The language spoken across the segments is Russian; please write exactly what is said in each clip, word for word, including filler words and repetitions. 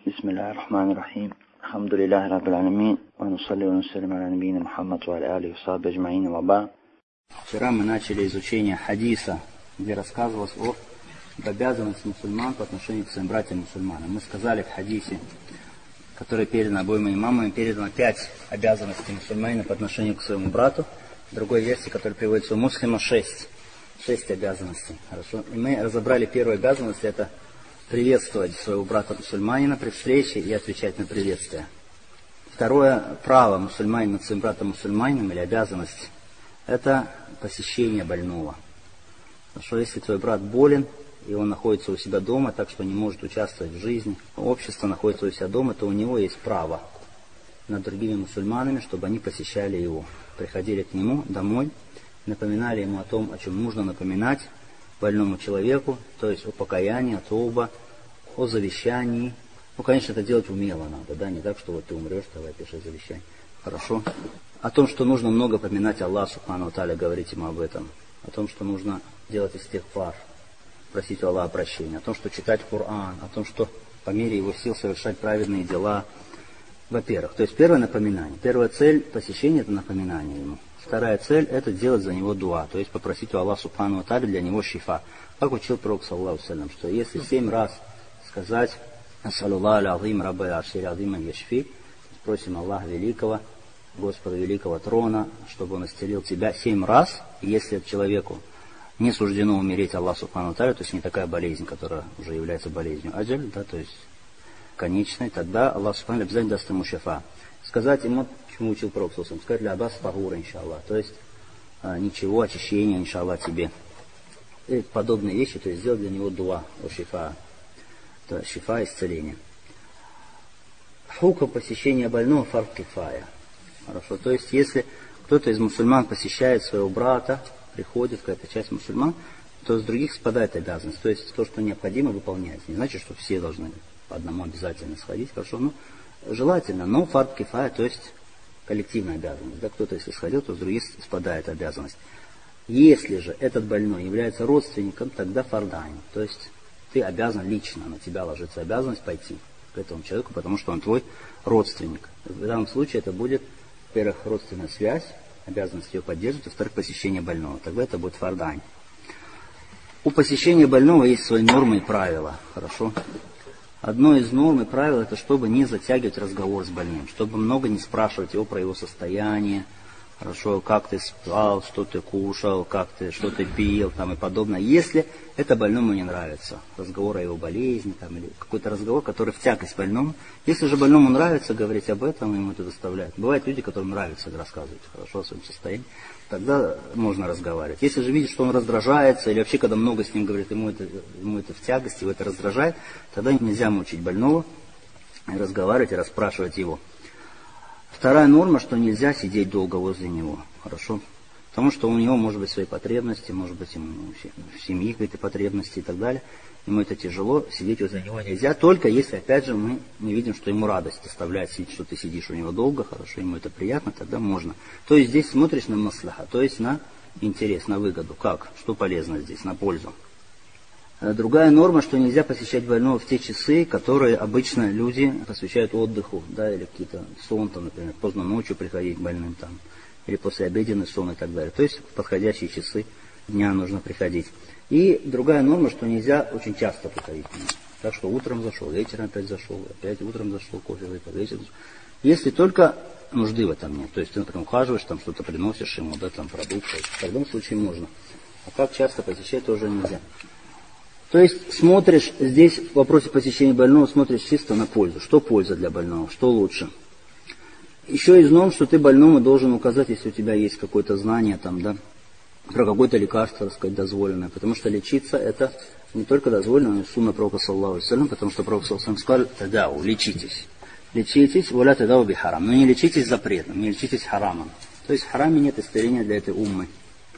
بسم الله الرحمن الرحيم الحمد لله رب العالمين ونصلي ونسلم على نبينا محمد وعلى آله وصحبه أجمعين وبعد. Вчера мы начали изучение хадиса, где рассказывалось о обязанности мусульман по отношению к своим братьям-мусульманам. Мы сказали в хадисе, который передан обоими имамами, передано пять обязанностей мусульманина по отношению к своему брату. В другой версии, которая приводится у муслима, шесть. Шесть обязанностей. Хорошо. И мы разобрали первую обязанность, это приветствовать своего брата-мусульманина при встрече и отвечать на приветствие. Второе право мусульманина над своим братом-мусульманином или обязанность – это посещение больного. Потому что если твой брат болен, и он находится у себя дома, так что не может участвовать в жизни, общество находится у себя дома, то у него есть право над другими мусульманами, чтобы они посещали его. Приходили к нему домой, напоминали ему о том, о чем нужно напоминать больному человеку, то есть о покаянии, о тауба, о завещании. Ну, конечно, это делать умело надо, да, не так, что вот ты умрешь, давай пиши завещание. Хорошо. О том, что нужно много поминать Аллах, субхану ва тааля, говорить ему об этом. О том, что нужно делать истигфар, просить у Аллаха прощения. О том, что читать Коран, о том, что по мере его сил совершать праведные дела. Во-первых, то есть первое напоминание. Первая цель посещения – это напоминание ему. Вторая цель – это делать за него дуа, то есть попросить у Аллаха субхану ва тааля для него шифа. Как учил пророк, саллаллаху алейхи, что если семь раз сказать «Ассалюллаху аль-азим раббаль аршиль азима яшфи», просим Аллаха Великого, Господа Великого Трона, чтобы он исцелил тебя семь раз, и если человеку не суждено умереть Аллах субхану ва тааля, то есть не такая болезнь, которая уже является болезнью аджаль, да, то есть конечной, тогда Аллах субхану ва тааля обязательно даст ему шифа. Сказать ему, чему учил пророк, сказать ля абас тагура, иншаллах, то есть а, ничего, очищения, иншаллах, тебе. И подобные вещи, то есть сделать для него дуа, о шифа, то есть шифа, исцеление. Хукм посещения больного фард кифая. Хорошо, то есть если кто-то из мусульман посещает своего брата, приходит какая-то часть мусульман, то с других спадает обязанность. То есть то, что необходимо, выполняется. Не значит, что все должны по одному обязательно сходить, хорошо, ну, желательно, но фард кифая, то есть коллективная обязанность. Да, кто-то если сходил, то с других спадает обязанность. Если же этот больной является родственником, тогда фардайн. То есть ты обязан лично, на тебя ложится обязанность пойти к этому человеку, потому что он твой родственник. В данном случае это будет, во-первых, родственная связь, обязанность ее поддерживать, во-вторых, посещение больного. Тогда это будет фардайн. У посещения больного есть свои нормы и правила. Хорошо? Одно из норм и правил, это чтобы не затягивать разговор с больным, чтобы много не спрашивать его про его состояние, хорошо, как ты спал, что ты кушал, как ты, что ты пил, там и подобное. Если это больному не нравится, разговор о его болезни, там, или какой-то разговор, который в тягость больному. Если же больному нравится говорить об этом, ему это доставляет. Бывают люди, которым нравится рассказывать хорошо о своем состоянии, тогда можно разговаривать. Если же видишь, что он раздражается, или вообще, когда много с ним говорит, ему это, ему это в тягость, его это раздражает, тогда нельзя мучить больного, и разговаривать, и расспрашивать его. Вторая норма, что нельзя сидеть долго возле него, хорошо? Потому что у него может быть свои потребности, может быть ему в семье какие-то потребности и так далее. Ему это тяжело, сидеть возле него нельзя, только если, опять же, мы не видим, что ему радость доставляет, что ты сидишь у него долго, хорошо, ему это приятно, тогда можно. То есть здесь смотришь на маслаха, то есть на интерес, на выгоду. Как? Что полезно здесь, на пользу. Другая норма, что нельзя посещать больного в те часы, которые обычно люди посвящают отдыху, да, или какие-то сон, там, например, поздно ночью приходить к больным, там, или послеобеденный сон и так далее. То есть в подходящие часы дня нужно приходить. И другая норма, что нельзя очень часто приходить к нему. Так что утром зашел, вечером опять зашел, опять утром зашел, кофе выпил, вечером зашел. Если только нужды в этом нет. То есть ты, например, ухаживаешь, там что-то приносишь ему, да, там продукты. В таком случае можно. А как часто посещать тоже нельзя. То есть смотришь, здесь в вопросе посещения больного смотришь чисто на пользу. Что польза для больного, что лучше. Еще из норм, что ты больному должен указать, если у тебя есть какое-то знание, там, да, про какое-то лекарство, так сказать, дозволенное. Потому что лечиться это не только дозволено, но и сунна пророка, саллаллаху алейхи ва саллям, потому что пророк, саллаллаху алейхи ва саллям, сказал: тадау, лечитесь. Лечитесь, валя тадау би харам. Но не лечитесь запретом, не лечитесь харамом. То есть в хараме нет исцеления для этой уммы.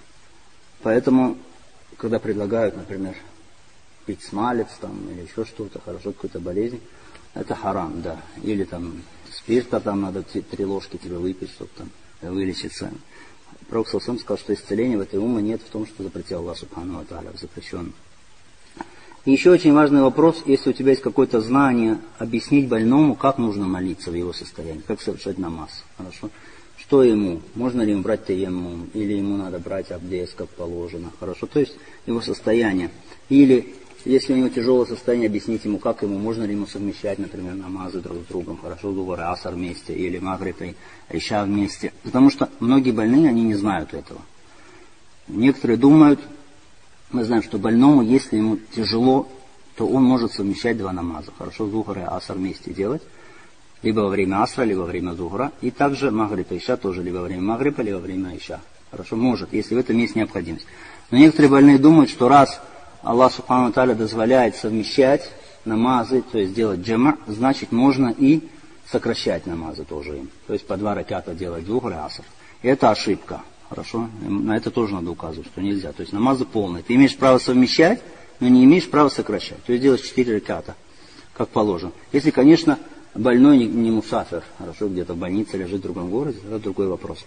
Поэтому, когда предлагают, например, пить смалец там, или еще что-то, хорошо, какую-то болезнь, это харам, да. Или там спирта там надо три ложки тебе выпить, чтобы там вылечиться. Пророк саллаллаху алейхи ва саллям сказал, что исцеления в этой умме нет в том, что запретил Аллах субхану ва тааля, запрещен. И еще очень важный вопрос, если у тебя есть какое-то знание, объяснить больному, как нужно молиться в его состоянии, как совершать намаз. Хорошо? Что ему? Можно ли ему брать таяммум? Или ему надо брать абдес, как положено? Хорошо? То есть его состояние. Или, если у него тяжелое состояние, объяснить ему, как ему, можно ли ему совмещать, например, намазы друг с другом. Хорошо? Зухр и аср вместе, или магриб и иша вместе. Потому что многие больные, они не знают этого. Некоторые думают, мы знаем, что больному, если ему тяжело, то он может совмещать два намаза. Хорошо? Зухр и аср вместе делать. Либо во время асра, либо во время зухра. И также магриб и иша тоже либо во время магриба, либо во время иша. Хорошо, может, если в этом есть необходимость. Но некоторые больные думают, что раз Аллах Субхану ва Тааля дозволяет совмещать намазы, то есть делать джама, значит можно и сокращать намазы тоже им. То есть по два раката делать зухр и аср. И это ошибка. Хорошо? На это тоже надо указывать, что нельзя. То есть намазы полные. Ты имеешь право совмещать, но не имеешь права сокращать. То есть делать четыре раката, как положено. Если, конечно, больной не, не мусафир, хорошо, где-то в больнице лежит в другом городе, это другой вопрос.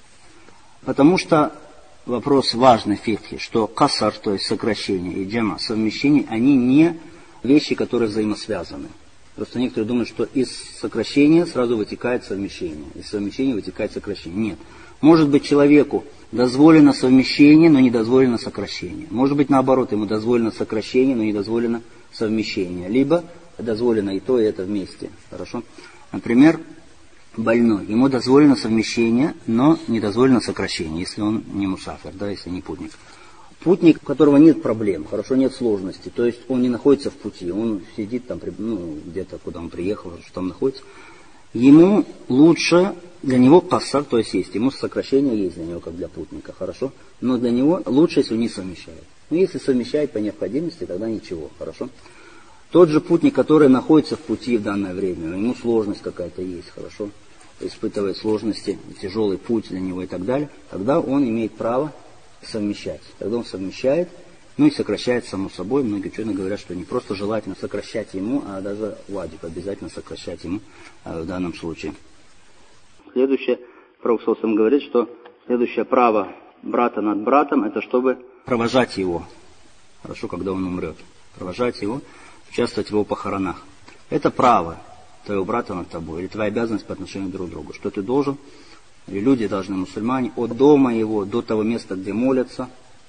Потому что вопрос важный в фикхе, что касар, то есть сокращение, и джама, совмещение, они не вещи, которые взаимосвязаны. Просто некоторые думают, что из сокращения сразу вытекает совмещение, из совмещения вытекает сокращение. Нет. Может быть, человеку дозволено совмещение, но не дозволено сокращение. Может быть, наоборот, ему дозволено сокращение, но не дозволено совмещение. Либо дозволено и то, и это вместе. Хорошо? Например, больной. Ему дозволено совмещение, но не дозволено сокращение, если он не мусафир, да, если не путник. Путник, у которого нет проблем, хорошо, нет сложностей, то есть он не находится в пути, он сидит там, ну, где-то, куда он приехал, что там находится. Ему лучше, для него кассар, то есть есть, ему сокращение есть для него, как для путника, хорошо, но для него лучше, если он не совмещает. Ну, если совмещает по необходимости, тогда ничего, хорошо. Тот же путник, который находится в пути в данное время, ему сложность какая-то есть, хорошо, испытывает сложности, тяжелый путь для него и так далее, тогда он имеет право совмещать. Тогда он совмещает, ну и сокращает само собой. Многие ученые говорят, что не просто желательно сокращать ему, а даже ваджиб, обязательно сокращать ему а, в данном случае. Следующее, Пророк саллаллаху алейхи ва саллям говорит, что следующее право брата над братом, это чтобы провожать его, хорошо, когда он умрет, провожать его, участвовать в его похоронах. Это право твоего брата над тобой, или твоя обязанность по отношению друг к другу, что ты должен, и люди должны, мусульмане, от дома его до того места, где молятся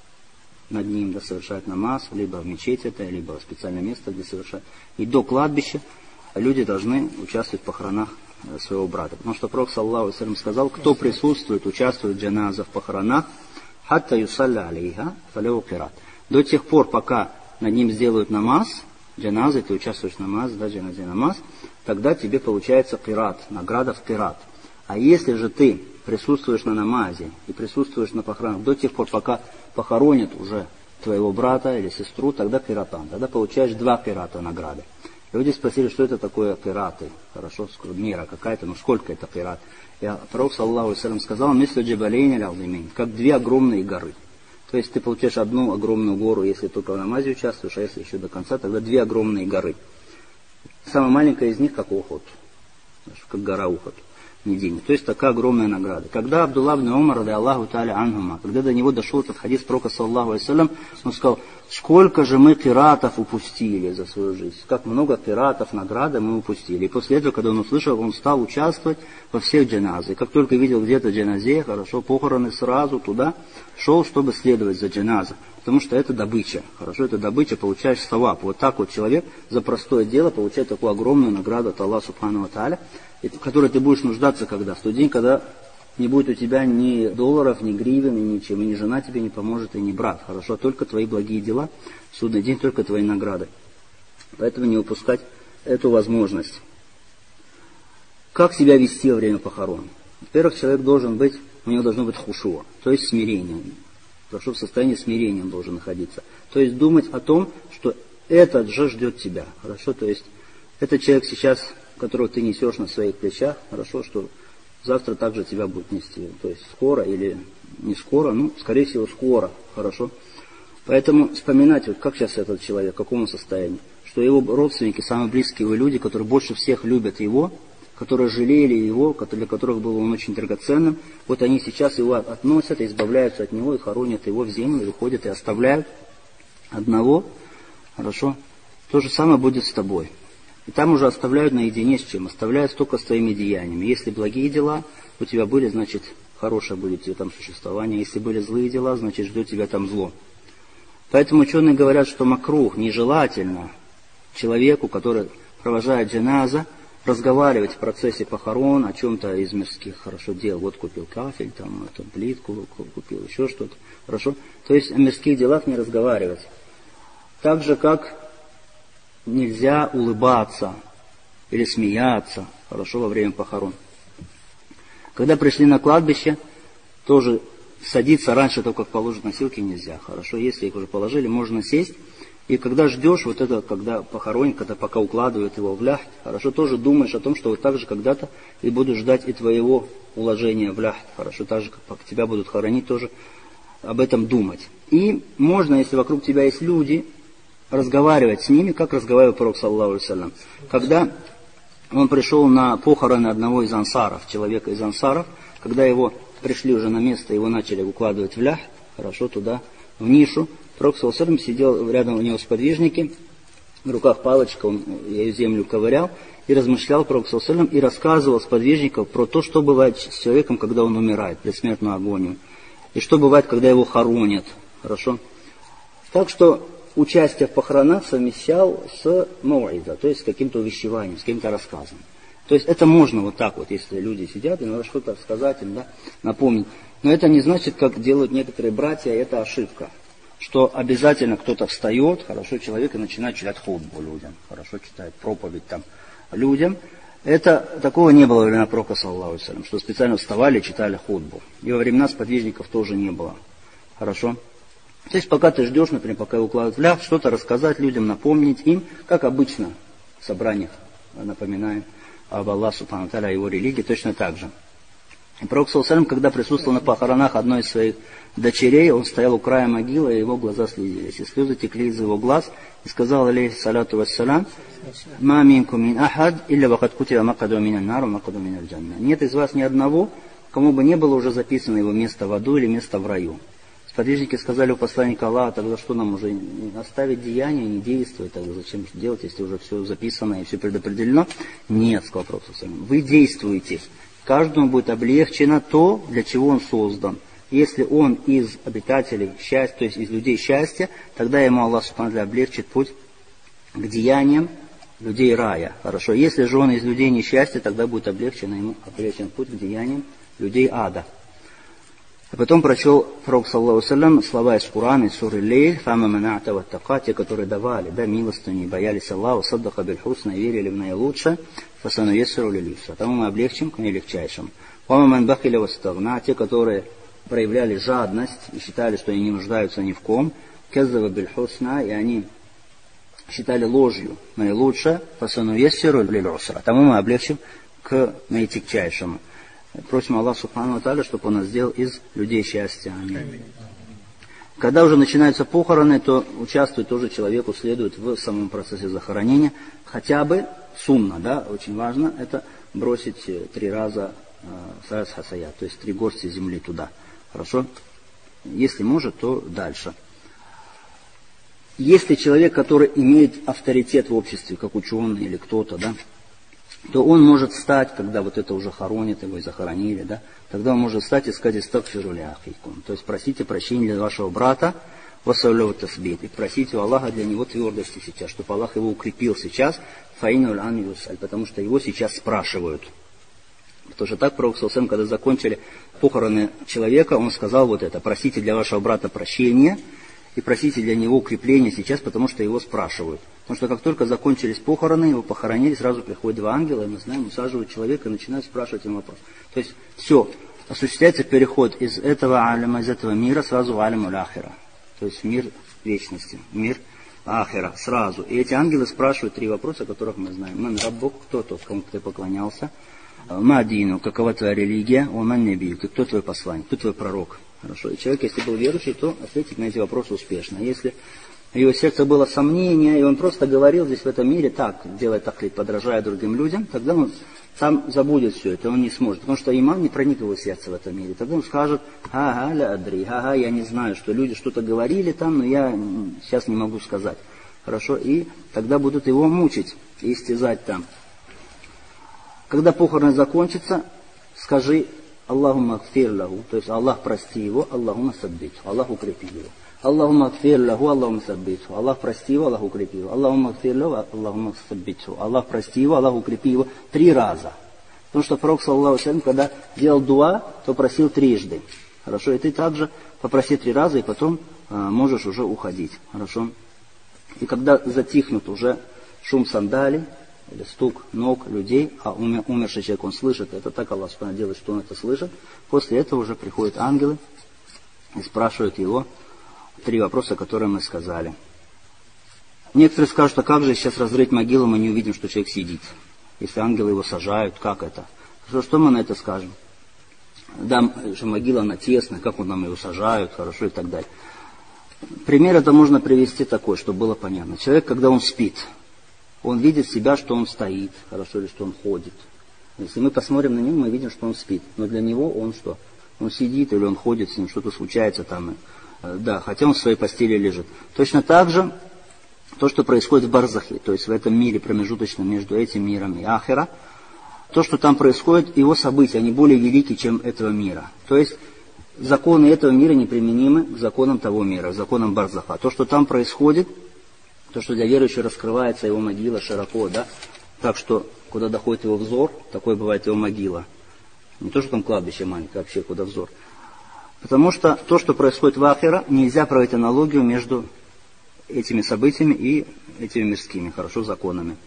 над ним, да, совершать намаз, либо в мечети это, либо в специальное место, где совершать, и до кладбища люди должны участвовать в похоронах своего брата. Потому что Пророк саллаллаху алейхи ва саллям сказал, кто присутствует, участвует в джаназа в похоронах, хатта юсалля алейха фаляву кират. До тех пор, пока над ним сделают намаз, джаназы, ты участвуешь в намаз, да, джаназе намаз, тогда тебе получается кират, награда в кират. А если же ты присутствуешь на намазе и присутствуешь на похоронах до тех пор, пока похоронят уже твоего брата или сестру, тогда киратан, тогда получаешь два кирата награды. Люди спросили, что это такое кираты, хорошо, мера какая-то, ну сколько это кират? И Пророк саллаллаху алейхи ва саллям сказал, мислю джабалейн аль-азимин, как две огромные горы. То есть ты получаешь одну огромную гору, если только в намазе участвуешь, а если еще до конца, тогда две огромные горы. Самая маленькая из них как Ухуд, как гора Ухуд, Медине. То есть такая огромная награда. Когда Абдулла ибн Умар, ради Аллаху та'аля анхума, когда до него дошел этот хадис пророка саллаллаху алейхи ва саллям, он сказал, сколько же мы киратов упустили за свою жизнь, как много киратов, награды мы упустили. И после этого, когда он услышал, он стал участвовать во всех джаназах. И как только видел где-то джаназе, хорошо, похороны, сразу туда шел, чтобы следовать за джаназой. Потому что это добыча. Хорошо, это добыча, получаешь саваб. Вот так вот человек за простое дело получает такую огромную награду от Аллаха субхану ва тааля, в которой ты будешь нуждаться когда? В тот день, когда не будет у тебя ни долларов, ни гривен, ни ничем, и ни жена тебе не поможет, и ни брат. Хорошо, только твои благие дела, в судный день только твои награды. Поэтому не упускать эту возможность. Как себя вести во время похорон? Во-первых, человек должен быть, у него должно быть хушуа, то есть смирение. Хорошо, в состоянии смирения он должен находиться. То есть думать о том, что этот же ждет тебя. Хорошо, то есть этот человек сейчас, которого ты несешь на своих плечах, хорошо, что завтра также тебя будет нести. То есть скоро или не скоро, ну, скорее всего, скоро. Хорошо. Поэтому вспоминать, вот как сейчас этот человек, в каком состоянии, что его родственники, самые близкие его люди, которые больше всех любят его, которые жалели его, для которых был он очень драгоценным, вот они сейчас его относят, избавляются от него и хоронят его в землю, и выходят и оставляют одного Хорошо? То же самое будет с тобой. И там уже оставляют наедине с чем? Оставляют только с твоими деяниями. Если благие дела у тебя были, значит, хорошее будет тебе там существование. Если были злые дела, значит, ждет тебя там зло. Поэтому ученые говорят, что макрух нежелательно человеку, который провожает джаназа, разговаривать в процессе похорон о чем-то из мирских хорошо дел. Вот купил кафель, там, эту плитку купил, еще что-то. Хорошо? То есть о мирских делах не разговаривать. Так же, как нельзя улыбаться или смеяться, хорошо, во время похорон. Когда пришли на кладбище, тоже садиться раньше того, как положат носилки, нельзя. Хорошо, если их уже положили, можно сесть. И когда ждешь, вот это, когда похоронят, когда пока укладывают его в ляхт, хорошо, тоже думаешь о том, что вот так же когда-то и будут ждать и твоего уложения в ляхт. Хорошо, так же, как тебя будут хоронить, тоже об этом думать. И можно, если вокруг тебя есть люди, разговаривать с ними, как разговаривал пророк, саллаллаху алейхи ва саллям. Когда он пришел на похороны одного из ансаров, человека из ансаров, когда его пришли уже на место, его начали укладывать в ляхт, хорошо, туда, в нишу, пророк, саллаллаху алейхи ва саллям, сидел рядом у него сподвижники, в руках палочка, он ею землю ковырял, и размышлял пророк, саллаллаху алейхи ва саллям, и рассказывал сподвижникам про то, что бывает с человеком, когда он умирает, предсмертную агонию, и что бывает, когда его хоронят, хорошо. Так что участие в похоронах совмещал с мауиза, то есть с каким-то увещеванием, с каким-то рассказом. То есть это можно вот так вот, если люди сидят, и надо что-то рассказать им, да, напомнить. Но это не значит, как делают некоторые братья, это ошибка. Что обязательно кто-то встает, хорошо, человек и начинает читать хутбу людям, хорошо читает проповедь там людям. Это, такого не было во времена пророка, саллаллаху алейхи ва саллям, что специально вставали и читали хутбу. И во времена сподвижников тоже не было. Хорошо? То есть пока ты ждешь, например, пока его укладывают в ляхт, что-то рассказать людям, напомнить им, как обычно в собраниях напоминаем об Аллахе субхану ва тааля, о его религии, точно так же. И пророк, саллаллаху алейхи ва саллям, когда присутствовал на похоронах одной из своих дочерей, он стоял у края могилы, и его глаза слезились, и слезы текли из его глаз, и сказал, алейхиссалату вассалям, «Ма минкум мин ахад, илля вакад кутива макаду минан нар, макаду миналь джанна». Нет из вас ни одного, кому бы не было уже записано его место в аду или место в раю. Сподвижники сказали у посланника Аллаха, тогда что нам уже оставить деяния, не действовать, тогда зачем делать, если уже все записано и все предопределено? Нет, сказал пророк, вы действуете. Каждому будет облегчено то, для чего он создан. Если он из обитателей счастья, то есть из людей счастья, тогда ему Аллах субхану ва тааля облегчит путь к деяниям людей рая. Хорошо. Если же он из людей несчастья, тогда будет облегчен ему облегчен путь к деяниям людей ада. А потом прочел пророк, саллаллаху алейхи ва саллям, слова из Корана, из суры Лейль, «Фама мана'та ваттака», те, которые давали, да, милостыню, и боялись Аллаха, саддака биль хусна, и верили в наилучшее, фасану яссиру лиль юсра. Тому мы облегчим к наилегчайшему. «Фама ман бахиля вастагна», те, которые проявляли жадность и считали, что они не нуждаются ни в ком, «Каззава биль хусна», и они считали ложью наилучшее, фасану яссиру лиль юсра. Тому мы облегчим к наитягчайшему. Просим Аллаха субхану ва тааля, чтобы Он нас сделал из людей счастья. Аминь. Когда уже начинаются похороны, то участвовать тоже человеку следует в самом процессе захоронения. Хотя бы сунна, да, очень важно, это бросить три раза сарас хасая, то есть три горсти земли туда. Хорошо? Если может, то дальше. Если человек, который имеет авторитет в обществе, как ученый или кто-то, да, то он может встать, когда вот это уже хоронят его и захоронили, да, тогда он может встать и сказать «Истагфиру ли ахикум», то есть просите прощения для вашего брата, вассалю тасбит, и просите у Аллаха для него твердости сейчас, чтобы Аллах его укрепил сейчас, фаину ан юсаль, потому что его сейчас спрашивают. Потому что так пророк, саллаллаху алейхи ва саллям, когда закончили похороны человека, он сказал вот это: просите для вашего брата прощения и просите для него укрепления сейчас, потому что его спрашивают. Потому что как только закончились похороны, его похоронили, сразу приходят два ангела, и мы знаем, усаживают человека и начинают спрашивать ему вопрос. То есть все, осуществляется переход из этого алима, из этого мира сразу в алиму ахира. То есть в мир вечности, в мир ахира, сразу. И эти ангелы спрашивают три вопроса, о которых мы знаем. Ман раббук, кто тот, кому ты поклонялся? Ма дину, какова твоя религия? О ман набию, кто твой посланник, кто твой пророк? Хорошо. И человек, если был верующий, то ответить на эти вопросы успешно. Если в его сердце было сомнение, и он просто говорил здесь в этом мире так, делая таклид, подражая другим людям, тогда он сам забудет все это, он не сможет. Потому что иман не проник в его сердце в этом мире. Тогда он скажет: ага, ля адри, ага, я не знаю, что люди что-то говорили там, но я сейчас не могу сказать. Хорошо, и тогда будут его мучить и истязать там. Когда похороны закончатся, скажи Аллахумма гфир лаху, то есть Аллах прости его, Аллахумма саббитху, Аллах укрепи его. Аллахумма гфир лаху, Аллахумма саббитху, Аллах прости его, Аллах укрепи его. Аллахумма гфир лаху, Аллахумма саббитху, Аллах прости его, Аллах укрепи его. Три раза. Потому что пророк, саллаллаху алейхи ва саллям, когда делал дуа, то просил трижды. Хорошо, и ты также попроси три раза, и потом а, можешь уже уходить. Хорошо. И когда затихнут уже шум сандалий, или стук ног людей, а умер, умерший человек, он слышит, это так Аллах Субхану делает, что он это слышит, после этого уже приходят ангелы и спрашивают его три вопроса, которые мы сказали. Некоторые скажут, а как же сейчас разрыть могилу, мы не увидим, что человек сидит. Если ангелы его сажают, как это? Что, что мы на это скажем? Да, что могила, она тесная, как он нам ее сажают, хорошо и так далее. Пример это можно привести такой, чтобы было понятно. Человек, когда он спит, он видит себя, что он стоит, хорошо, или что он ходит. Если мы посмотрим на него, мы видим, что он спит. Но для него он что? Он сидит или он ходит, с ним что-то случается там. Да, хотя он в своей постели лежит. Точно так же то, что происходит в барзахе, то есть в этом мире промежуточном между этим миром и ахира, то, что там происходит, его события, они более велики, чем этого мира. То есть законы этого мира неприменимы к законам того мира, к законам барзаха. То, что там происходит, то, что для верующего раскрывается его могила широко, да, так что, куда доходит его взор, такой бывает его могила. Не то, что там кладбище маленькое, вообще куда взор. Потому что то, что происходит в ахира, нельзя проводить аналогию между этими событиями и этими мирскими, хорошо, законами.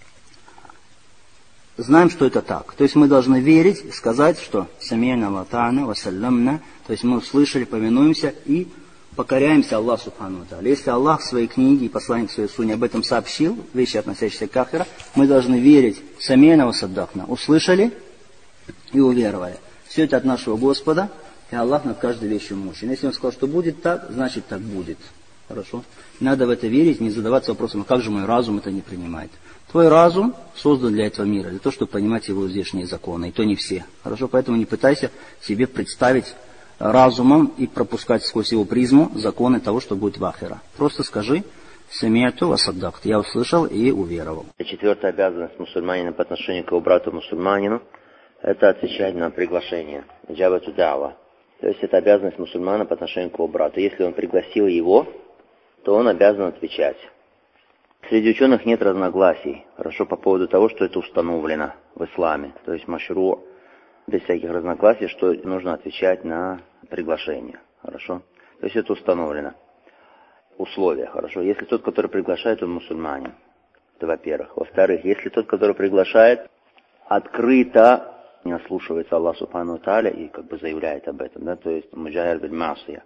Знаем, что это так. То есть мы должны верить и сказать, что «Сами'на ва та'на ва салламна», то есть мы услышали, повинуемся и покоряемся Аллаху Субхану ва Тааля. Если Аллах в своей книге и посланник в своей суне об этом сообщил, вещи, относящиеся к ахира, мы должны верить «Сами'на ва саддакна», услышали и уверовали. Все это от нашего Господа, и Аллах над каждой вещью мощен. Если Он сказал, что будет так, значит так будет. Хорошо? Надо в это верить, не задаваться вопросом, а как же мой разум это не принимает. Твой разум создан для этого мира, для того, чтобы понимать его здешние законы, и то не все. Хорошо? Поэтому не пытайся себе представить разумом и пропускать сквозь его призму законы того, что будет в ахира. Просто скажи «Сами'ту ва саддакт», я услышал и уверовал. Четвертая обязанность мусульманина по отношению к его брату-мусульманину – это отвечать на приглашение. Джабату да'ва. То есть это обязанность мусульмана по отношению к его брату. Если он пригласил его, то он обязан отвечать. Среди ученых нет разногласий, хорошо, по поводу того, что это установлено в исламе. То есть машру, без всяких разногласий, что нужно отвечать на приглашение. Хорошо? То есть это установлено. Условия, хорошо. Если тот, который приглашает, он мусульманин. Это во-первых. Во-вторых, если тот, который приглашает, открыто не ослушивается Аллах Субхану ва Тааля и как бы заявляет об этом, да, то есть муджахир биль маасия.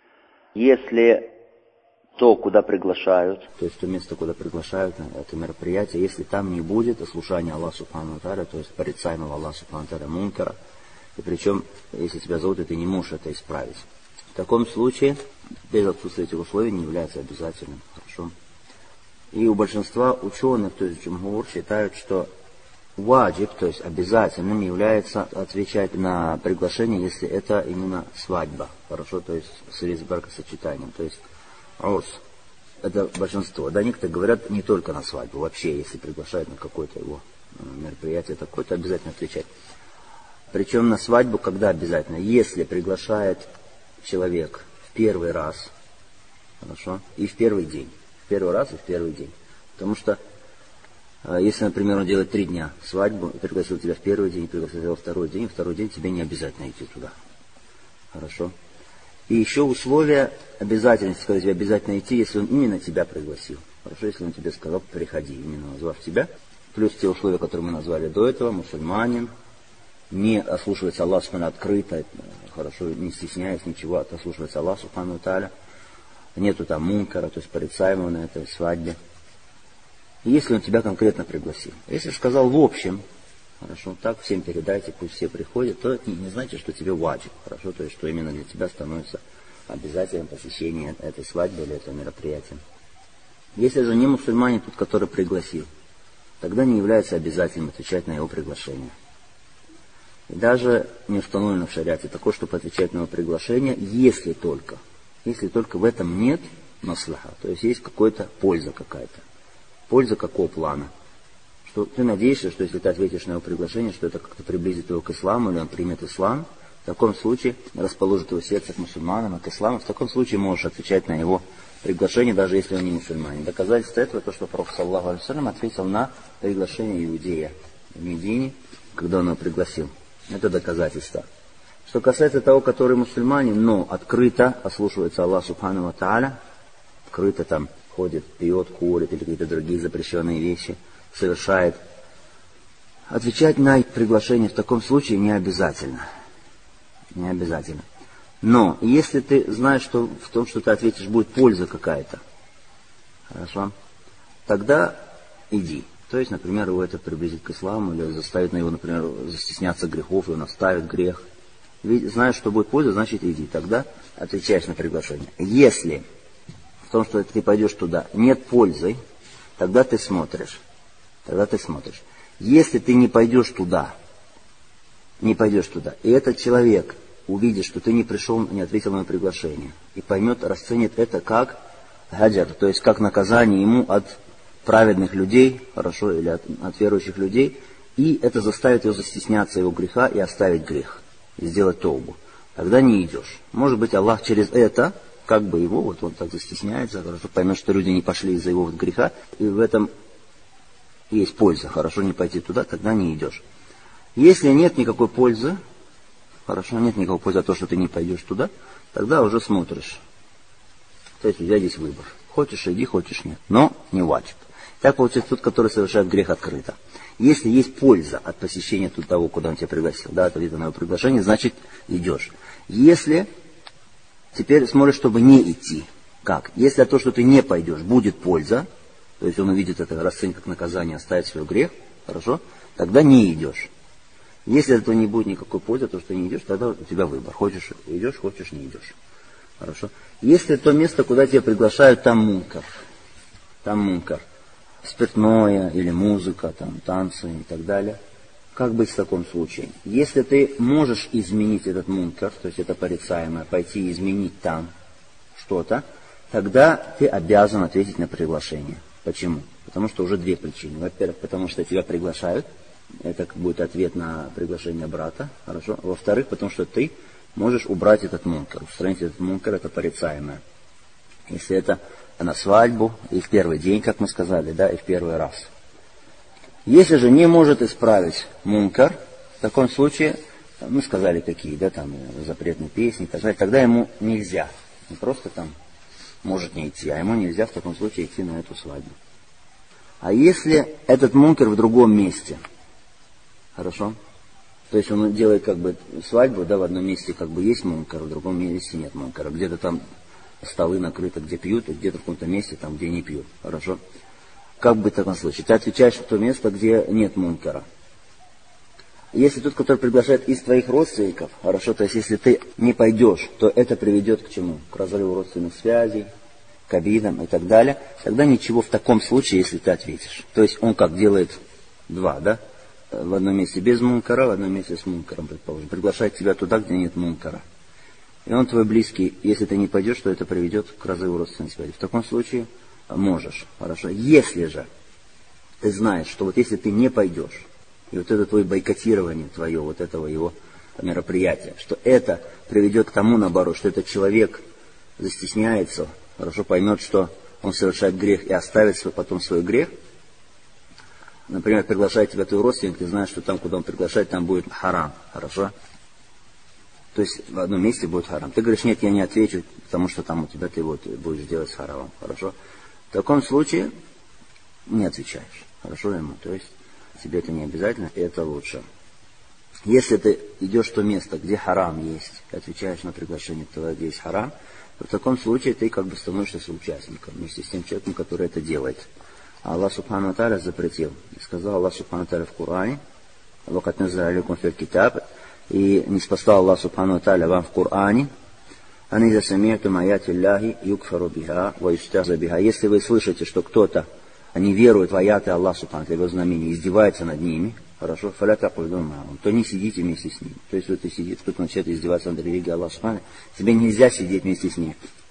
Если то, куда приглашают, то есть то место, куда приглашают, это мероприятие, если там не будет ослушания Аллаха Субхану ва Тааля, то есть порицаемого Аллаха Субхану ва Тааля мункара, и причем, если тебя зовут, и ты не можешь это исправить. В таком случае, без отсутствия этих условий не является обязательным. Хорошо? И у большинства ученых, то есть джумгур, считают, что ваджиб, то есть обязательным, является отвечать на приглашение, если это именно свадьба. Хорошо? То есть с бракосочетанием. То есть урс. Это большинство. Да, некоторые говорят не только на свадьбу, вообще, если приглашают на какое-то его мероприятие такое, то обязательно отвечать. Причем на свадьбу когда обязательно? Если приглашает человек в первый раз, хорошо, и в первый день. В первый раз и в первый день. Потому что, если, например, он делает три дня свадьбу, и пригласил тебя в первый день, и пригласил тебя во второй день, и второй день тебе не обязательно идти туда. Хорошо? И еще условие обязательности, когда тебе обязательно идти, если он именно тебя пригласил. Хорошо, если он тебе сказал, приходи, именно назвав тебя. Плюс те условия, которые мы назвали до этого, мусульманин, не ослушивается Аллах Субхану открыто, хорошо, не стесняясь ничего, а ослушивается Аллах Субхану Тааля. Нету там мункара, то есть порицаемого на этой свадьбе. И если он тебя конкретно пригласил. Если сказал в общем, хорошо, так всем передайте, пусть все приходят, то не, не значит, что тебе ваджиб, хорошо, то есть что именно для тебя становится обязательным посещение этой свадьбы или этого мероприятия. Если же не мусульманин, тот, который пригласил, тогда не является обязательным отвечать на его приглашение. И даже не установлено в шариате такое, чтобы отвечать на его приглашение, если только, если только в этом нет маслаха, то есть есть какая-то польза какая-то. Польза какого плана? Что ты надеешься, что если ты ответишь на его приглашение, что это как-то приблизит его к исламу, или он примет ислам, в таком случае расположит его сердце к мусульманам, к исламу, в таком случае можешь отвечать на его приглашение, даже если он не мусульманин. Доказательство этого то, что Пророк саллаллаху алейхи ва саллям ответил на приглашение иудея в Медине, когда он его пригласил. Это доказательство. Что касается того, который мусульманин, но открыто ослушивается Аллаха субхану ва тааля, открыто там ходит, пьет, курит или какие-то другие запрещенные вещи совершает, отвечать на приглашение в таком случае не обязательно. Не обязательно. Но если ты знаешь, что в том, что ты ответишь, будет польза какая-то, хорошо, тогда иди. То есть, например, его это приблизит к исламу, или заставит на его, например, застесняться грехов, и он оставит грех. Ведь знаешь, что будет польза, значит иди. Тогда отвечаешь на приглашение. Если в том, что ты пойдешь туда, нет пользы, тогда ты смотришь. Тогда ты смотришь. Если ты не пойдешь туда, не пойдешь туда, и этот человек увидит, что ты не пришел, не ответил на приглашение, и поймет, расценит это как хаджар, то есть как наказание ему от праведных людей, хорошо, или от, от верующих людей, и это заставит его застесняться его греха и оставить грех, и сделать тоубу. Тогда не идешь. Может быть, Аллах через это, как бы его, вот он так застесняется, хорошо, поймет, что люди не пошли из-за его вот греха, и в этом есть польза, хорошо, не пойти туда, тогда не идешь. Если нет никакой пользы, хорошо, нет никакой пользы от того, что ты не пойдешь туда, тогда уже смотришь. То есть у тебя здесь выбор. Хочешь иди, хочешь нет. Но не ваджиб. Так получается тот, который совершает грех открыто. Если есть польза от посещения тут того, куда он тебя пригласил, да, от ответа на его приглашение, значит идешь. Если теперь смотришь, чтобы не идти. Как? Если от того, что ты не пойдешь, будет польза, то есть он увидит это, расценит как наказание, оставит свой грех, хорошо, тогда не идешь. Если от этого не будет никакой пользы, то, что не идешь, тогда у тебя выбор. Хочешь идешь, хочешь не идешь. Хорошо. Если то место, куда тебя приглашают, там мункар, там мункар, спиртное или музыка, там танцы и так далее, как быть в таком случае? Если ты можешь изменить этот мункар, то есть это порицаемое, пойти и изменить там что-то, тогда ты обязан ответить на приглашение. Почему? Потому что уже две причины. Во-первых, потому что тебя приглашают. Это будет ответ на приглашение брата. Хорошо. Во-вторых, потому что ты можешь убрать этот мункар. Устранить этот мункар, это порицаемое. Если это на свадьбу, и в первый день, как мы сказали, да, и в первый раз. Если же не может исправить мункар, в таком случае, мы сказали какие, да, там, запретные песни и так далее, тогда ему нельзя. Не просто там может не идти, а ему нельзя в таком случае идти на эту свадьбу. А если этот мункар в другом месте, хорошо, то есть он делает как бы свадьбу, да, в одном месте как бы есть мункар, в другом месте нет мункара, где-то там столы накрыты, где пьют, и где-то в каком-то месте, там, где не пьют, хорошо. Как быть в таком случае? Ты отвечаешь в то место, где нет мункара. Если тот, который приглашает из твоих родственников, хорошо, то есть если ты не пойдешь, то это приведет к чему? К разрыву родственных связей, к обидам и так далее. Тогда ничего в таком случае, если ты ответишь. То есть он как делает два, да? В одном месте без мункара, в одном месте с мункаром, предположим. Приглашает тебя туда, где нет мункара. И он твой близкий, если ты не пойдешь, то это приведет к разрыву родственных связей. В таком случае можешь, хорошо. Если же ты знаешь, что вот если ты не пойдешь, и вот это твое бойкотирование, твое вот этого его мероприятия, что это приведет к тому, наоборот, что этот человек застесняется, хорошо поймет, что он совершает грех и оставит свой, потом свой грех. Например, приглашает тебя твой родственник, ты знаешь, что там, куда он приглашает, там будет харам, хорошо? То есть в одном месте будет харам. Ты говоришь, нет, я не отвечу, потому что там у тебя ты вот будешь делать с харамом, хорошо? В таком случае не отвечаешь, хорошо ему, то есть тебе это не обязательно, и это лучше. Если ты идешь в то место, где харам есть, и отвечаешь на приглашение туда, где есть харам, то в таком случае ты как бы становишься соучастником вместе с тем человеком, который это делает. А Аллах Субхану ва Тааля запретил. И сказал Аллах Субхану ва Тааля в Коране, «Вакат наззаля алейкум фил китаб», и не спасал Аллах Субхану ва Тааля вам в Коране, «Ан иза сами'тум аяти Аллахи юкфару биха ва юстахза биха». Если вы слышите, что кто-то не верует в аяты Аллаха Субхану ва Тааля, его знамения, издевается над ними, хорошо, «Фаля тaq'уду ма'ахум», то не сидите вместе с ним. То есть, вот ты сидишь, кто-то начинает издеваться над религией Аллаха Субхану ва Тааля, тебе нельзя сидеть вместе с ним.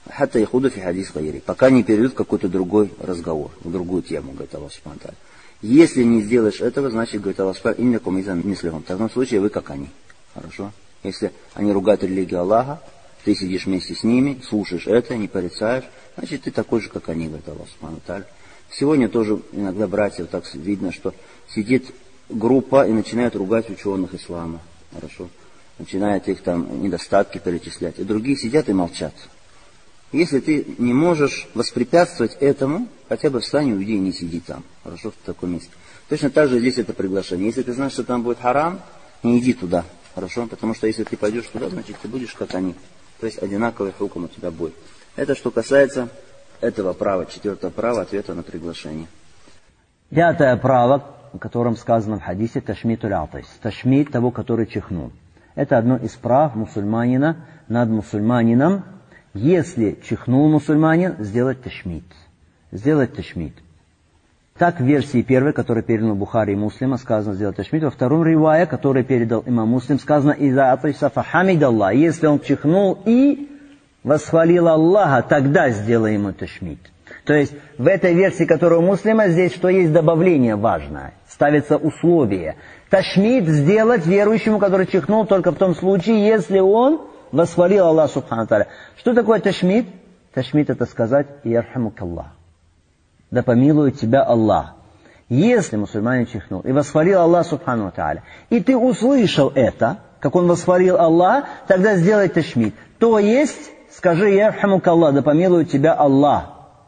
Хатта яхуду фи хадис гайри. Пока не перейдут в какой-то другой разговор, в другую тему, говорит Аллах субхану ва тааля. Если не сделаешь этого, значит, говорит Аллах субхану ва тааля, иннакум изан мислихум. В таком случае вы как они. Хорошо? Если они ругают религию Аллаха, ты сидишь вместе с ними, слушаешь это, не порицаешь, значит, ты такой же, как они, говорит Аллах субхану ва тааля. Сегодня тоже иногда, братья, вот так видно, что сидит группа и начинает ругать ученых ислама. Хорошо? Начинает их там недостатки перечислять. И другие сидят и молчат. Если ты не можешь воспрепятствовать этому, хотя бы встань и уйди и не сиди там. Хорошо, в таком месте. Точно так же здесь это приглашение. Если ты знаешь, что там будет харам, не иди туда. Хорошо? Потому что если ты пойдешь туда, значит ты будешь как они. То есть одинаковый хукм у тебя будет. Это что касается этого права, четвертого права, ответа на приглашение. Пятое право, о котором сказано в хадисе, ташмитуль атайс. Ташмит того, который чихнул. Это одно из прав мусульманина над мусульманином. Если чихнул мусульманин, сделать ташмит. Сделать ташмит. Так в версии первой, которая передана Бухари и Муслима, сказано сделать ташмит. Во втором ривае, который передал имам Муслим, сказано «Иза атайса фахамидаллах». Если он чихнул и восхвалил Аллаха, тогда сделай ему ташмит. То есть в этой версии, которая у Муслима, здесь что есть добавление важное. Ставится условие. Ташмит сделать верующему, который чихнул, только в том случае, если он восхвалил Аллах субхану тааля. Что такое ташмит? Ташмит это сказать «Ярхамукаллах». Да помилует тебя Аллах. Если мусульманин чихнул и восхвалил Аллах субхану тааля, и ты услышал это, как он восхвалил Аллах, тогда сделай ташмит. То есть, скажи «Ярхамукаллах», да помилует тебя Аллах.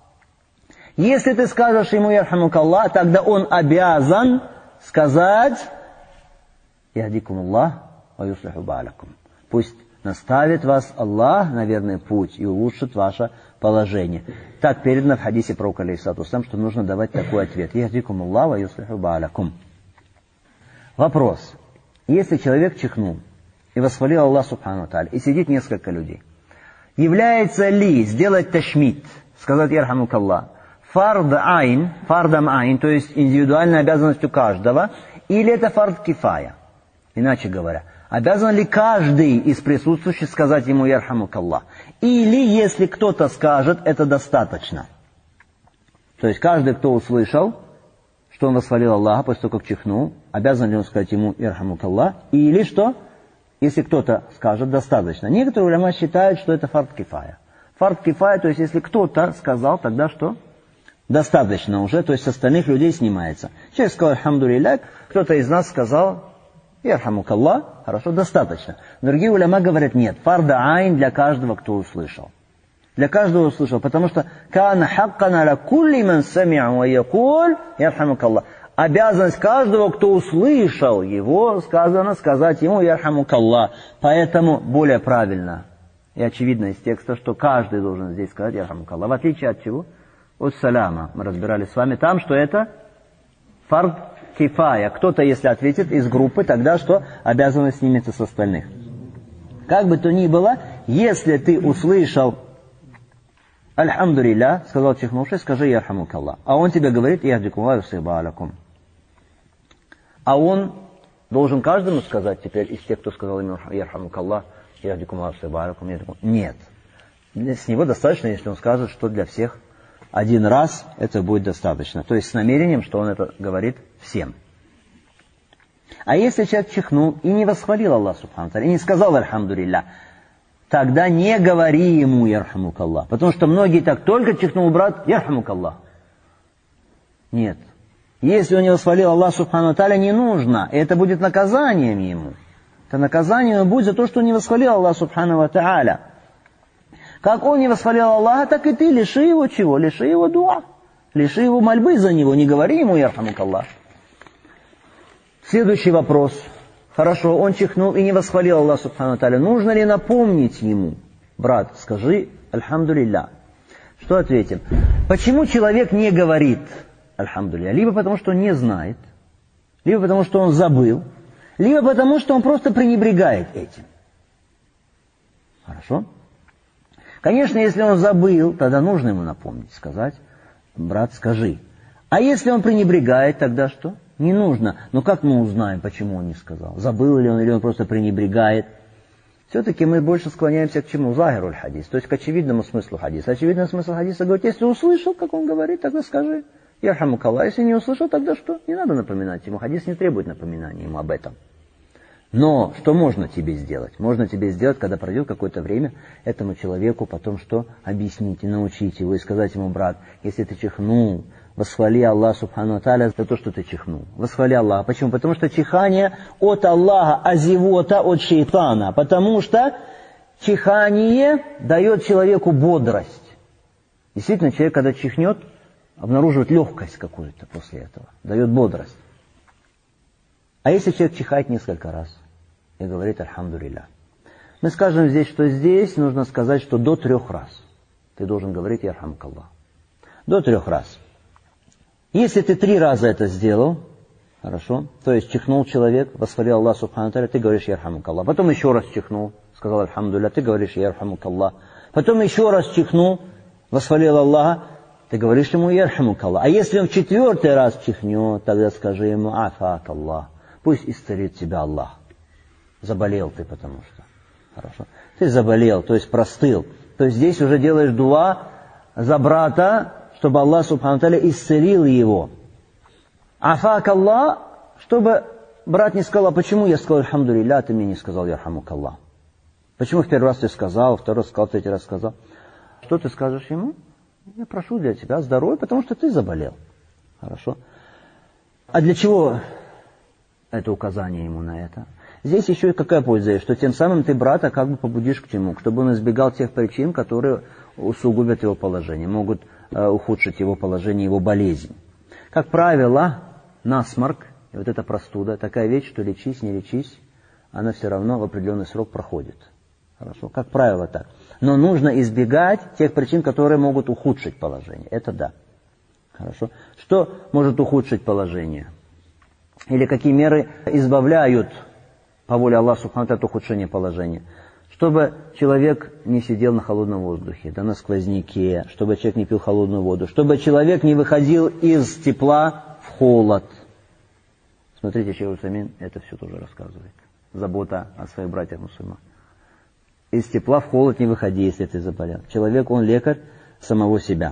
Если ты скажешь ему «Ярхамукаллах», тогда он обязан сказать «Яхдикумуллах ва юслиху ба'алакум». Пусть наставит вас Аллах на верный путь и улучшит ваше положение. Так передано в хадисе пророка алейхиссалату вассалям, что нужно давать такой ответ. Яхдикумуллах ва юслиху ба'алакум. Вопрос. Если человек чихнул и восхвалил Аллах субхану ва тааля, и сидит несколько людей, является ли сделать ташмит, сказать «Ярхамукаллах», фард айн, фардам айн, то есть индивидуальной обязанностью каждого, или это фард кифая? Иначе говоря, обязан ли каждый из присутствующих сказать ему «Ярхамукаллах»? Или, если кто-то скажет, это достаточно? То есть, каждый, кто услышал, что он восхвалил Аллаха после того, как чихнул, обязан ли он сказать ему «Ярхамукаллах»? Или что? Если кто-то скажет, достаточно. Некоторые уляма считают, что это фард кифая. Фард кифая, то есть, если кто-то сказал, тогда что? Достаточно уже, то есть, с остальных людей снимается. Человек сказал «Альхамдулилля», кто-то из нас сказал «Ярхамукаллах», хорошо, достаточно. Другие уляма говорят, нет, фарда айн для каждого, кто услышал. Для каждого услышал, потому что «Кана хаккан аля кулли ман сами'а ва якуль ярхамукаллах». Обязанность каждого, кто услышал его, сказано сказать ему «Ярхамукаллах». Поэтому более правильно и очевидно из текста, что каждый должен здесь сказать «Ярхамукаллах». В отличие от чего? От саляма. Мы разбирали с вами там, что это фард кифая. Кто-то, если ответит из группы, тогда что? Обязанность снимется с остальных. Как бы то ни было, если ты услышал «Альхамдулилля», сказал чихнувший, скажи «Ярхамукаллах». А он тебе говорит «Яхдикумуллах ва юслиху ба'алакум». А он должен каждому сказать теперь из тех, кто сказал ему «Ярхамукаллах», «Яхдикумуллах ва юслиху ба'алакум». Нет. С него достаточно, если он скажет, что для всех один раз это будет достаточно. То есть с намерением, что он это говорит всем. А если человек чихнул и не восхвалил Аллах субхану тааля, и не сказал «Альхамдулилля», тогда не говори ему «Ярхамукаллах». Потому что многие так, только чихнул брат «Ярхамукаллах». Нет. Если он не восхвалил Аллах субхану тааля, не нужно. Это будет наказанием ему. Это наказание будет за то, что он не восхвалил Аллах субхану тааля. Как он не восхвалил Аллаха, так и ты лиши его чего? Лиши его дуа. Лиши его мольбы за него. Не говори ему «Ярхамукаллах». Следующий вопрос. Хорошо, он чихнул и не восхвалил Аллах субхану тааля. Нужно ли напомнить ему? Брат, скажи «Альхамдулилля». Что ответим? Почему человек не говорит «Альхамдулилля»? Либо потому, что он не знает, либо потому, что он забыл, либо потому, что он просто пренебрегает этим. Хорошо? Конечно, если он забыл, тогда нужно ему напомнить, сказать «Брат, скажи». А если он пренебрегает, тогда что? Не нужно. Но как мы узнаем, почему он не сказал? Забыл ли он, или он просто пренебрегает? Все-таки мы больше склоняемся к чему? Захируль хадис, то есть к очевидному смыслу хадиса. Очевидный смысл хадиса говорит, если услышал, как он говорит, тогда скажи. Ярхамукаллах. Если не услышал, тогда что? Не надо напоминать ему. Хадис не требует напоминания ему об этом. Но что можно тебе сделать? Можно тебе сделать, когда пройдет какое-то время, этому человеку потом что? Объяснить и научить его, и сказать ему: брат, если ты чихнул, восхвали Аллах субхану тааля за то, что ты чихнул. Восхвали Аллаха. Почему? Потому что чихание от Аллаха, а зевота от шейтана. Потому что чихание дает человеку бодрость. Действительно, человек, когда чихнет, обнаруживает легкость какую-то после этого. Дает бодрость. А если человек чихает несколько раз и говорит «Альхамдулилля», мы скажем здесь, что здесь нужно сказать, что до трех раз ты должен говорить «Ярхамукаллах». До трех раз. Если ты три раза это сделал, хорошо, то есть чихнул человек, восхвалил Аллах субхану тааля, ты говоришь «Ярхамукаллах». Потом еще раз чихнул, сказал «Альхамдулилля», ты говоришь «Ярхамукаллах». Потом еще раз чихнул, восхвалил Аллаха, ты говоришь ему «Ярхамукаллах». А если он в четвертый раз чихнет, тогда скажи ему «Афакаллах». Пусть исцелит тебя Аллах. Заболел ты, потому что. Хорошо. Ты заболел, то есть простыл. То есть здесь уже делаешь дуа за брата, чтобы Аллах субхану тааля исцелил его. Афак Аллах, чтобы брат не сказал: а почему я сказал «Альхамдулилля», а ты мне не сказал «Ярхамукаллах». Почему в первый раз ты сказал, второй раз сказал, третий раз сказал? Что ты скажешь ему? Я прошу для тебя здоровья, потому что ты заболел. Хорошо. А для чего это указание ему на это? Здесь еще и какая польза есть, что тем самым ты брата как бы побудишь к чему? Чтобы он избегал тех причин, которые усугубят его положение, могут э, ухудшить его положение, его болезнь. Как правило, насморк, и вот эта простуда, такая вещь, что лечись, не лечись, она все равно в определенный срок проходит. Хорошо? Как правило так. Но нужно избегать тех причин, которые могут ухудшить положение. Это да. Хорошо? Что может ухудшить положение? Или какие меры избавляют по воле Аллаха субхану тааля от ухудшения положения? Чтобы человек не сидел на холодном воздухе, да на сквозняке, чтобы человек не пил холодную воду, чтобы человек не выходил из тепла в холод. Смотрите, Шейх Усаймин это все тоже рассказывает. Забота о своих братьях-мусульманах. Из тепла в холод не выходи, если ты заболел. Человек, он лекарь самого себя.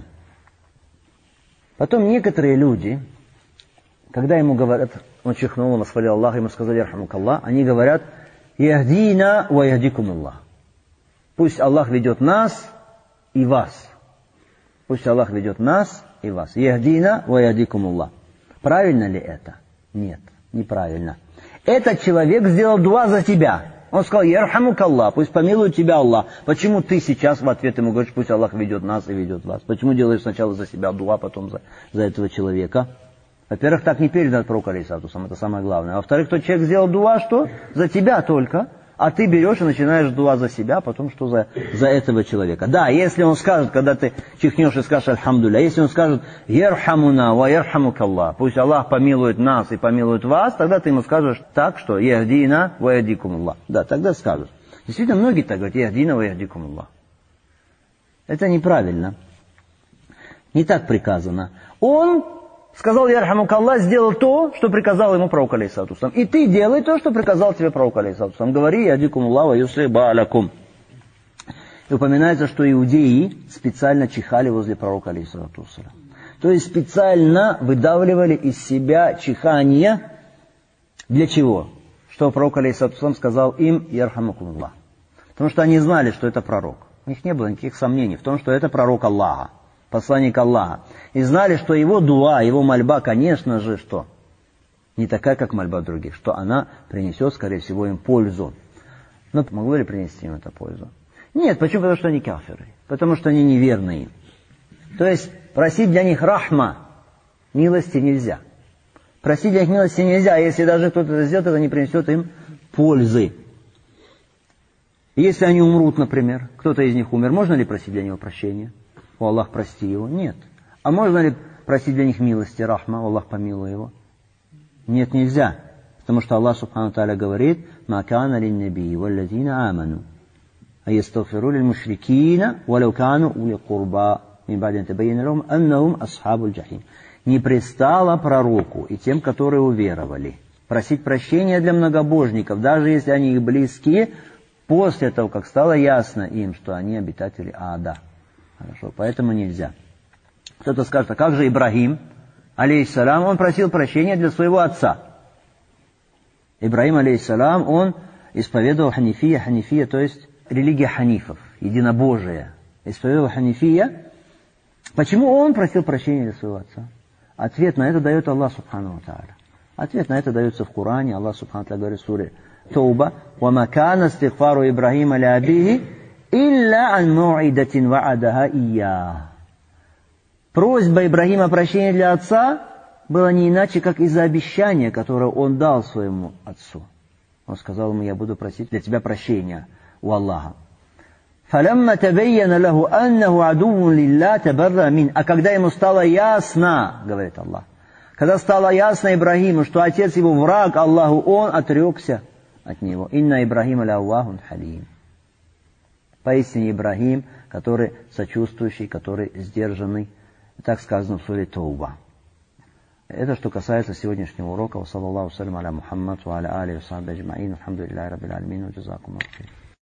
Потом некоторые люди, когда ему говорят, он чихнул, он восхвалил Аллаха, ему сказали «Ярхамукаллах», они говорят «Яхдина ва яхдикумуллах». Пусть Аллах ведет нас и вас. Пусть Аллах ведет нас и вас. «Яхдина ва яхдикумуллах». Правильно ли это? Нет, неправильно. Этот человек сделал дуа за тебя. Он сказал «Ярхамукаллах», пусть помилует тебя Аллах. Почему ты сейчас в ответ ему говоришь, пусть Аллах ведет нас и ведет вас? Почему делаешь сначала за себя дуа, потом за, за этого человека? Во-первых, так не передано от пророка алейхиссалату вассалям, это самое главное. А во-вторых, тот человек сделал дуа, что? За тебя только. А ты берешь и начинаешь дуа за себя, потом что за, за этого человека. Да, если он скажет, когда ты чихнешь и скажешь «Альхамдулилля», если он скажет «Ярхамуна ва ярхамукаллах», пусть Аллах помилует нас и помилует вас, тогда ты ему скажешь так, что «Яхдина ва яхдикумуллах». Да, тогда скажешь. Действительно, многие так говорят «Яхдина ва яхдикумуллах». Это неправильно. Не так приказано. Он сказал «Ярхамукаллах», сделал то, что приказал ему пророк алейхиссалату вассалям. И ты делай то, что приказал тебе пророк алейхиссалату вассалям. Говори «Яхдикумуллах ва юсли ба'алякум». И упоминается, что иудеи специально чихали возле пророка алейхиссалату вассалям. То есть специально выдавливали из себя чихание. Для чего? Что пророк алейхиссалату вассалям сказал им «Ярхамукумуллах». Потому что они знали, что это пророк. У них не было никаких сомнений в том, что это пророк Аллаха, посланник Аллаха. И знали, что его дуа, его мольба, конечно же, что? Не такая, как мольба других, что она принесет, скорее всего, им пользу. Но могло ли принести им это пользу? Нет, почему? Потому что они кафиры, потому что они неверные. То есть просить для них рахма, милости нельзя. Просить для них милости нельзя, если даже кто-то это сделает, это не принесет им пользы. Если они умрут, например, кто-то из них умер, можно ли просить для него прощения? О, Аллах, прости его? Нет. А можно ли просить для них милости, рахма, о, Аллах, помилуй его? Нет, нельзя. Потому что Аллах субхану тааля говорит «Ма кана лин наби валлазина аману а ястагфиру лил мушрикина валау кану ули курба мин ба'ди ан табайяна лахум аннахум асхабуль джахим». Не пристало пророку и тем, которые уверовали, просить прощения для многобожников, даже если они их близкие, После того, как стало ясно им, что они обитатели ада. Хорошо, поэтому нельзя. Кто-то скажет, а как же Ибрагим, алейхиссалам, он просил прощения для своего отца. Ибрагим, алейхиссалам, он исповедовал ханифия, ханифия, то есть религия ханифов, единобожие. Исповедовал ханифия. Почему он просил прощения для своего отца? Ответ на это дает Аллах субхану ва тааля. Ответ на это дается в Коране. Аллах субхану ва тааля говорит в суре Тауба: «Вама кана истигфару Ибрагима ли абихи илля ан му'идатин ва'адаха ия». Просьба Ибрагима прощения для отца была не иначе, как из-за обещания, которое он дал своему отцу. Он сказал ему: я буду просить для тебя прощения у Аллаха. فَلَمَّا تَبَيَّنَ لَهُ أَنَّهُ عَدُوٌّ لِلَّهِ تَبَرَّأَ مِنْهُ. А когда ему стало ясно, говорит Аллах, когда стало ясно Ибрагиму, что отец его враг Аллаху, он отрекся от него. «Инна Ибрагима ляввахун халим». Поистине Ибрагим, который сочувствующий, который сдержанный. Так сказано в суре Тауба. Это что касается сегодняшнего урока. Саллаллаху салям аля Мухаммад ва аля алихи ва сахбихи аджмаин. Алхамдулиллахи раббил аламин. Джазакумуллаху хайран.